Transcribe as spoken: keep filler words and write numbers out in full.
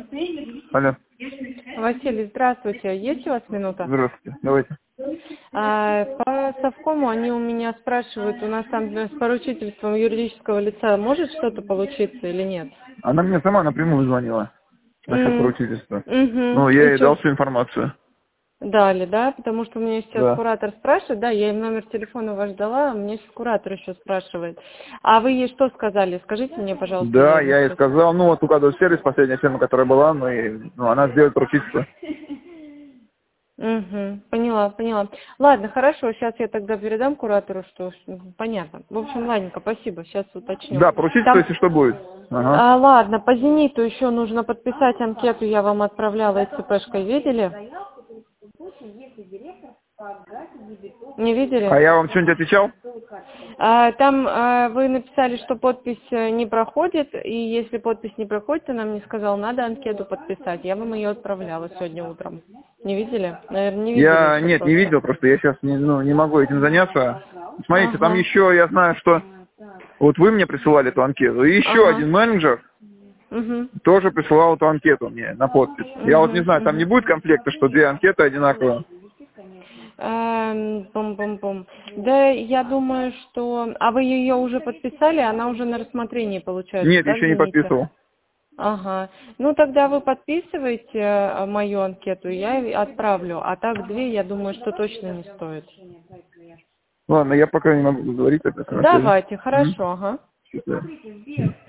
Алло. Василий, здравствуйте. Есть у вас минута? Здравствуйте. Давайте. А, по совкому они у меня спрашивают, у нас там с поручительством юридического лица может что-то получиться или нет? Она мне сама напрямую звонила насчет Mm. поручительства. Угу. Ну, я И ей чё? дал всю информацию. Дали, да? Потому что у меня сейчас Да. куратор спрашивает, да, я им номер телефона ваш дала, а мне сейчас куратор еще спрашивает. А вы ей что сказали? Скажите мне, пожалуйста, я Да, ей я ей сейчас... сказал, ну, вот указываю сервис, последняя фирма, которая была, ну, и ну, она сделает поручительство. Угу, поняла, поняла. Ладно, хорошо, сейчас я тогда передам куратору, что понятно. В общем, ладненько, спасибо, сейчас уточню. Да, поручительство, Там, если что, будет. Ага. а, ладно, по «Зениту» еще нужно подписать анкету, я вам отправляла ЦПшкой, видели? Не видели? А я вам что-нибудь отвечал? А, там а, вы написали, что подпись э, не проходит, и если подпись не проходит, она мне сказала, надо анкету подписать. Я вам ее отправляла сегодня утром. Не видели? Наверное, не видели Я, еще нет, не просто. видел, просто я сейчас не, ну, не могу этим заняться. Смотрите, там Ага. еще, я знаю, что вот вы мне присылали эту анкету, и еще Ага. один менеджер Угу. тоже присылал эту анкету мне на подпись. Я вот не Угу. знаю, там не Угу. будет комплекта, что две анкеты одинаковые? Эм, Пум-пум-пум. Да, я думаю, что... А вы ее уже подписали? Она уже на рассмотрении получается, Нет, да, в еще не «Зените»? подписывал. Ага. Ну, тогда вы подписываете э, мою анкету, я и отправлю. А так две, я думаю, что точно не стоит. Ладно, я пока не могу говорить, это хорошо. Давайте, хорошо, ага. Считаю.